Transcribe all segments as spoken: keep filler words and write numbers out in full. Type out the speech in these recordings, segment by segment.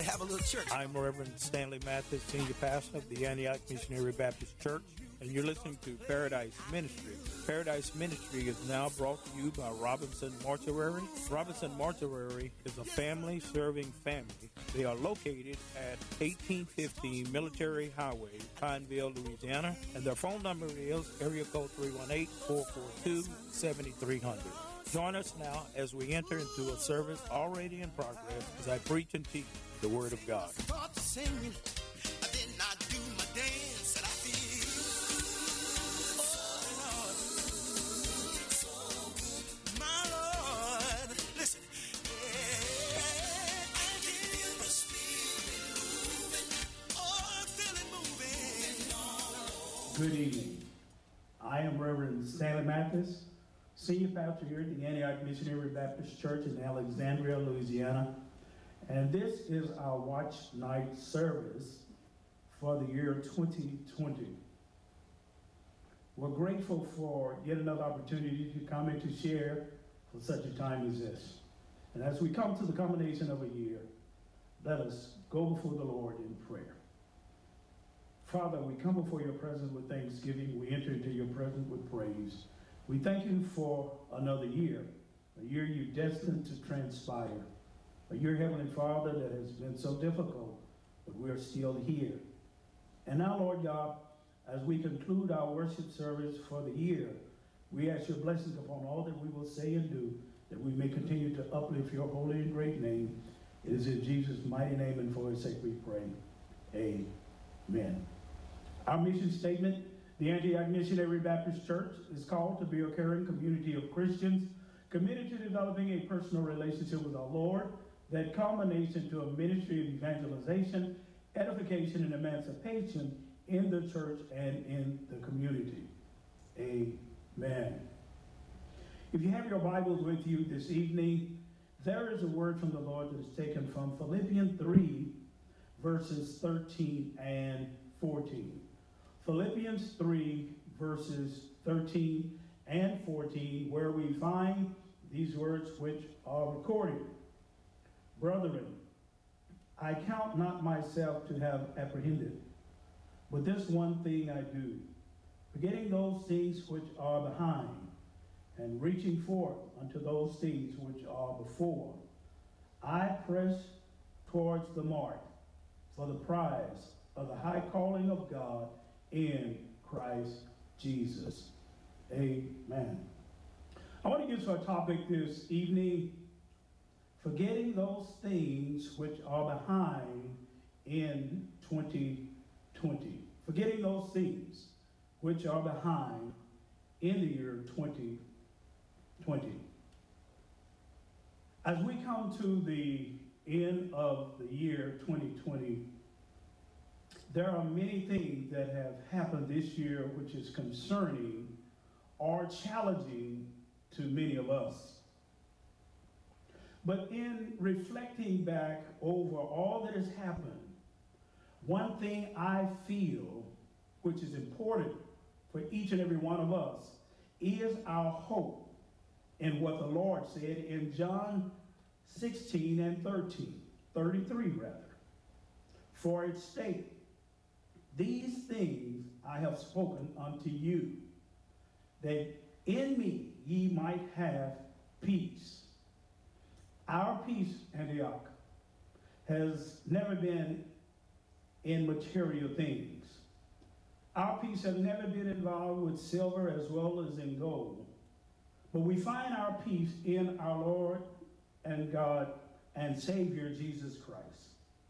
Have a little church. I'm Reverend Stanley Mathis, Senior Pastor of the Antioch Missionary Baptist Church, and you're listening to Paradise Ministry. Paradise Ministry is now brought to you by Robinson Mortuary. Robinson Mortuary is a family-serving family. They are located at eighteen fifty Military Highway, Pineville, Louisiana, and their phone number is area code three one eight, four four two, seven three zero zero. Join us now as we enter into a service already in progress as I preach and teach the Word of God. Singing, I did not do my dance that I feel. Oh, Lord. My Lord, listen. Yeah, I feel the spirit moving. Oh, I feel it moving. Good evening. I am Reverend Stanley Mathis, Senior Pastor here at the Antioch Missionary Baptist Church in Alexandria, Louisiana. And this is our watch night service for the year twenty twenty. We're grateful for yet another opportunity to come and to share for such a time as this. And as we come to the culmination of a year, let us go before the Lord in prayer. Father, we come before your presence with thanksgiving. We enter into your presence with praise. We thank you for another year, a year you destined to transpire. A year, Heavenly Father, that has been so difficult, but we're still here. And now, Lord God, as we conclude our worship service for the year, we ask your blessings upon all that we will say and do, that we may continue to uplift your holy and great name. It is in Jesus' mighty name and for his sake we pray. Amen. Our mission statement, the Antioch Missionary Baptist Church is called to be a caring community of Christians committed to developing a personal relationship with our Lord that culminates into a ministry of evangelization, edification, and emancipation in the church and in the community. Amen. If you have your Bibles with you this evening, there is a word from the Lord that is taken from Philippians three, verses thirteen and fourteen. Philippians three, verses thirteen and fourteen, where we find these words which are recorded. Brethren, I count not myself to have apprehended, but this one thing I do, forgetting those things which are behind, and reaching forth unto those things which are before, I press towards the mark for the prize of the high calling of God in Christ Jesus. Amen. I want to get to our topic this evening, forgetting those things which are behind in twenty twenty. Forgetting those things which are behind in the year twenty twenty. As we come to the end of the year twenty twenty, there are many things that have happened this year which is concerning or challenging to many of us. But in reflecting back over all that has happened, one thing I feel, which is important for each and every one of us, is our hope in what the Lord said in John sixteen and thirteen, thirty-three rather. For it states, these things I have spoken unto you, that in me ye might have peace. Our peace, Antioch, has never been in material things. Our peace has never been involved with silver as well as in gold. But we find our peace in our Lord and God and Savior, Jesus Christ.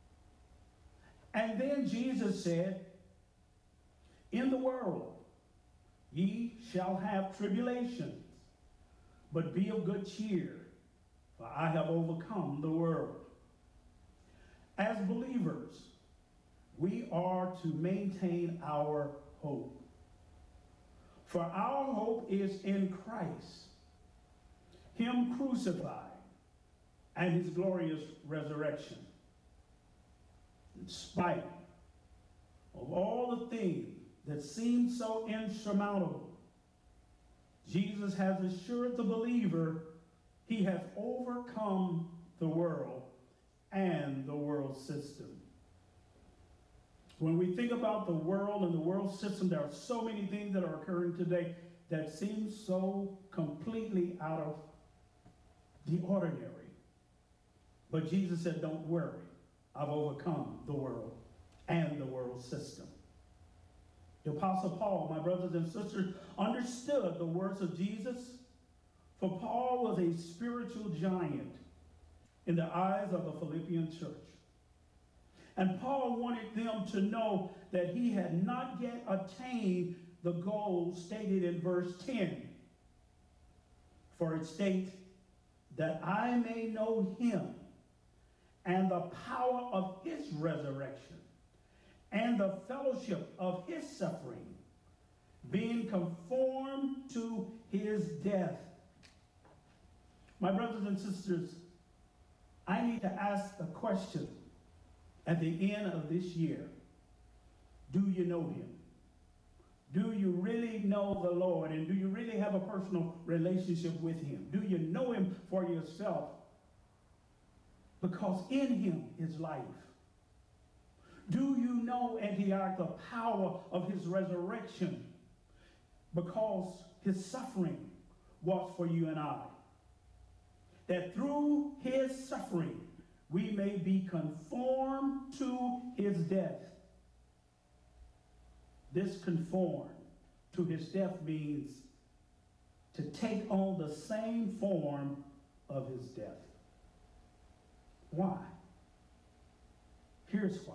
And then Jesus said, in the world ye shall have tribulations, but be of good cheer, for I have overcome the world. As believers, we are to maintain our hope. For our hope is in Christ, him crucified, and his glorious resurrection. In spite of all the things that seem so insurmountable, Jesus has assured the believer he has overcome the world and the world system. When we think about the world and the world system, there are so many things that are occurring today that seem so completely out of the ordinary. But Jesus said, don't worry, I've overcome the world and the world system. The Apostle Paul, my brothers and sisters, understood the words of Jesus, for Paul was a spiritual giant in the eyes of the Philippian church. And Paul wanted them to know that he had not yet attained the goal stated in verse ten. For it states, that I may know him and the power of his resurrection and the fellowship of his suffering, being conformed to his death. My brothers and sisters, I need to ask a question at the end of this year. Do you know him? Do you really know the Lord? And do you really have a personal relationship with him? Do you know him for yourself? Because in him is life. Do you know, Antioch, the power of his resurrection? Because his suffering was for you and I. That through his suffering, we may be conformed to his death. This conform to his death means to take on the same form of his death. Why? Here's why.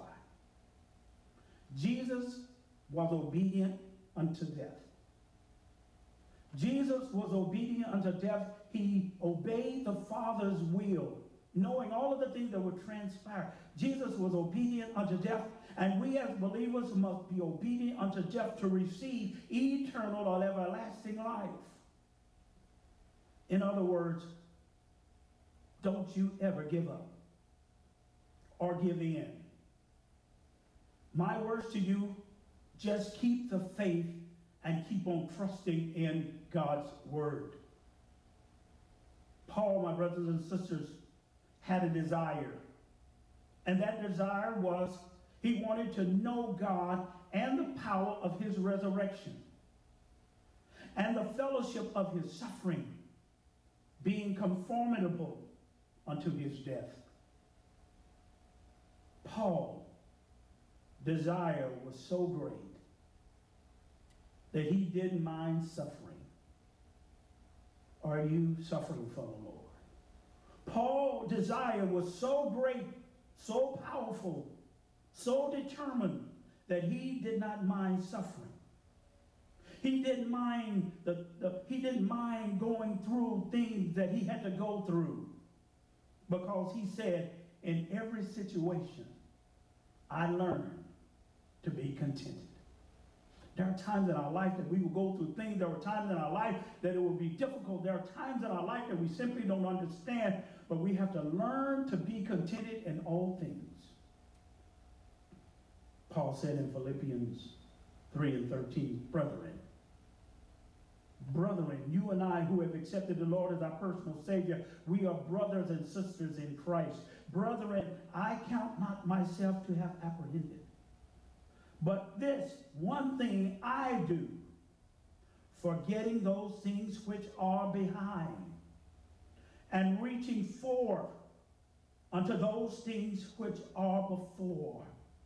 Jesus was obedient unto death. Jesus was obedient unto death. He obeyed the Father's will, knowing all of the things that would transpire. Jesus was obedient unto death, and we as believers must be obedient unto death to receive eternal or everlasting life. In other words, don't you ever give up or give in. My words to you, just keep the faith and keep on trusting in God's word. Paul, my brothers and sisters, had a desire. And that desire was he wanted to know God and the power of his resurrection and the fellowship of his suffering, being conformable unto his death. Paul's desire was so great that he didn't mind suffering. Are you suffering for the Lord? Paul's desire was so great, so powerful, so determined that he did not mind suffering. He didn't mind the, the he didn't mind going through things that he had to go through, because he said, in every situation, I learned to be contented. There are times in our life that we will go through things. There are times in our life that it will be difficult. There are times in our life that we simply don't understand, but we have to learn to be contented in all things. Paul said in Philippians three and thirteen, brethren, brethren, you and I who have accepted the Lord as our personal Savior, we are brothers and sisters in Christ. Brethren, I count not myself to have apprehended. But this one thing I do, forgetting those things which are behind, and reaching forth unto those things which are before.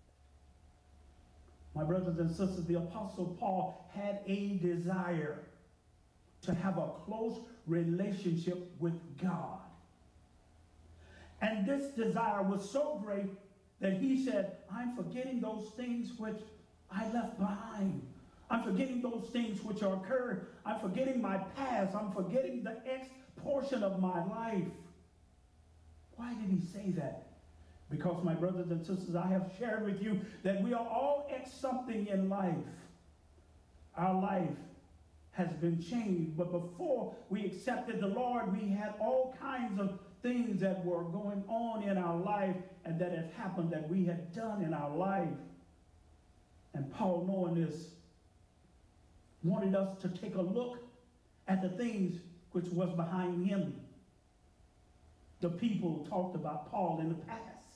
My brothers and sisters, the Apostle Paul had a desire to have a close relationship with God. And this desire was so great that he said, I'm forgetting those things which I left behind. I'm forgetting those things which are occurred. I'm forgetting my past. I'm forgetting the X portion of my life. Why did he say that? Because, my brothers and sisters, I have shared with you that we are all X something in life. Our life has been changed. But before we accepted the Lord, we had all kinds of things that were going on in our life and that had happened that we had done in our life. And Paul, knowing this, wanted us to take a look at the things which was behind him. The people talked about Paul in the past.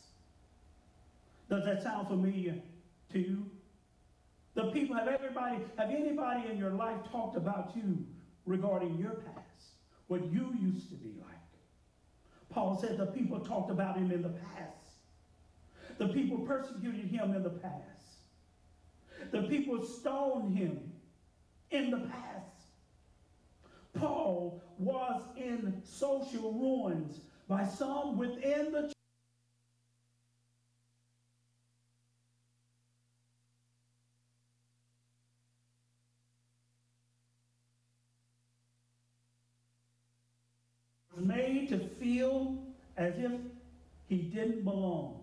Does that sound familiar to you? The people, have everybody, have anybody in your life talked about you regarding your past, what you used to be like? Paul said the people talked about him in the past. The people persecuted him in the past. The people stoned him in the past. Paul was in social ruins by some within the church. Made to feel as if he didn't belong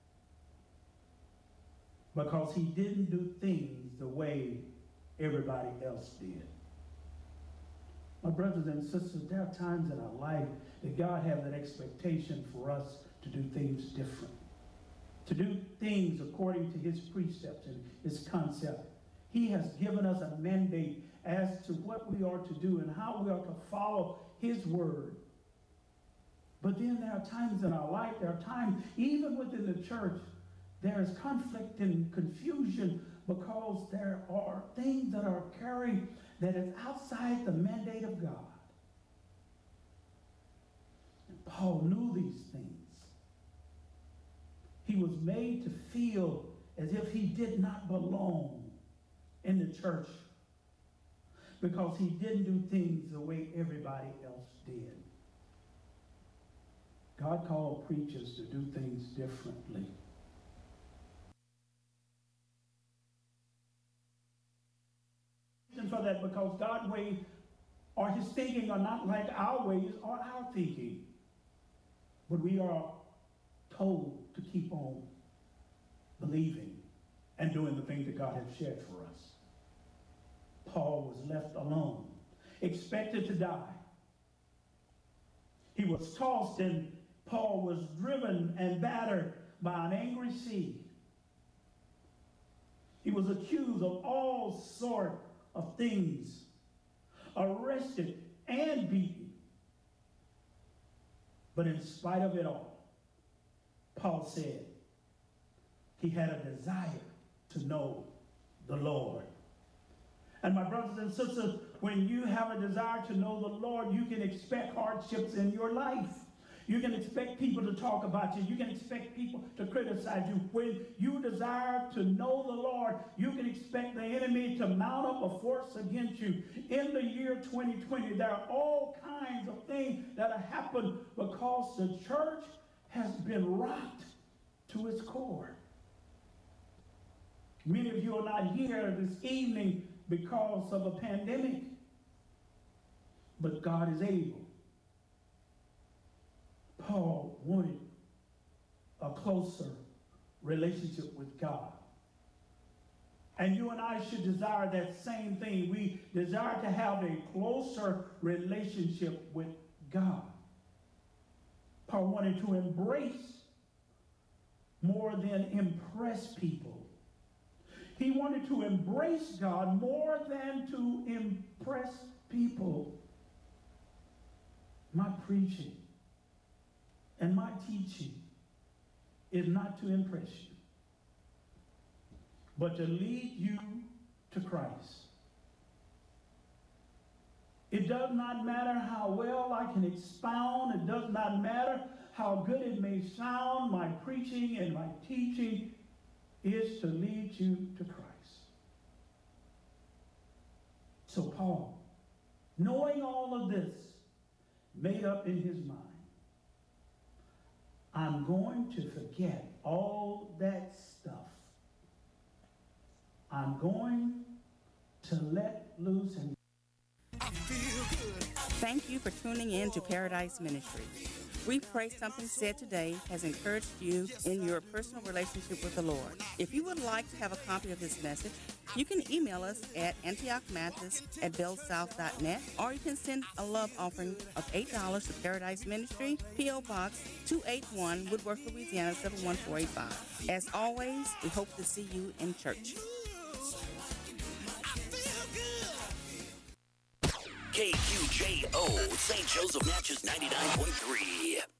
because he didn't do things the way everybody else did. My brothers and sisters, there are times in our life that God has an expectation for us to do things different, to do things according to his precepts and his concept. He has given us a mandate as to what we are to do and how we are to follow his word. But then there are times in our life, there are times, even within the church, there is conflict and confusion because there are things that are carried that is outside the mandate of God. And Paul knew these things. He was made to feel as if he did not belong in the church because he didn't do things the way everybody else did. God called preachers to do things differently. And for that, because God's ways or his thinking are not like our ways or our thinking. But we are told to keep on believing and doing the things that God has shared for us. Paul was left alone, expected to die. He was tossed, and Paul was driven and battered by an angry sea. He was accused of all sorts of things, arrested and beaten. But in spite of it all, Paul said he had a desire to know the Lord. And my brothers and sisters, when you have a desire to know the Lord, you can expect hardships in your life. You can expect people to talk about you. You can expect people to criticize you. When you desire to know the Lord, you can expect the enemy to mount up a force against you. In the year twenty twenty, there are all kinds of things that have happened because the church has been rocked to its core. Many of you are not here this evening because of a pandemic, but God is able. Paul wanted a closer relationship with God. And you and I should desire that same thing. We desire to have a closer relationship with God. Paul wanted to embrace more than impress people. He wanted to embrace God more than to impress people. My preaching and my teaching is not to impress you, but to lead you to Christ. It does not matter how well I can expound. It does not matter how good it may sound. My preaching and my teaching is to lead you to Christ. So Paul, knowing all of this, made up in his mind, I'm going to forget all that stuff. I'm going to let loose and I feel good. Thank you for tuning in to Paradise Ministry. We pray something said today has encouraged you in your personal relationship with the Lord. If you would like to have a copy of this message, you can email us at antioch mathis at bellsouth dot net, or you can send a love offering of eight dollars to Paradise Ministry, P O. Box two eighty-one, Woodworth, Louisiana seven one four eight five. As always, we hope to see you in church. K Q J O, Saint Joseph Natchez ninety-nine point three.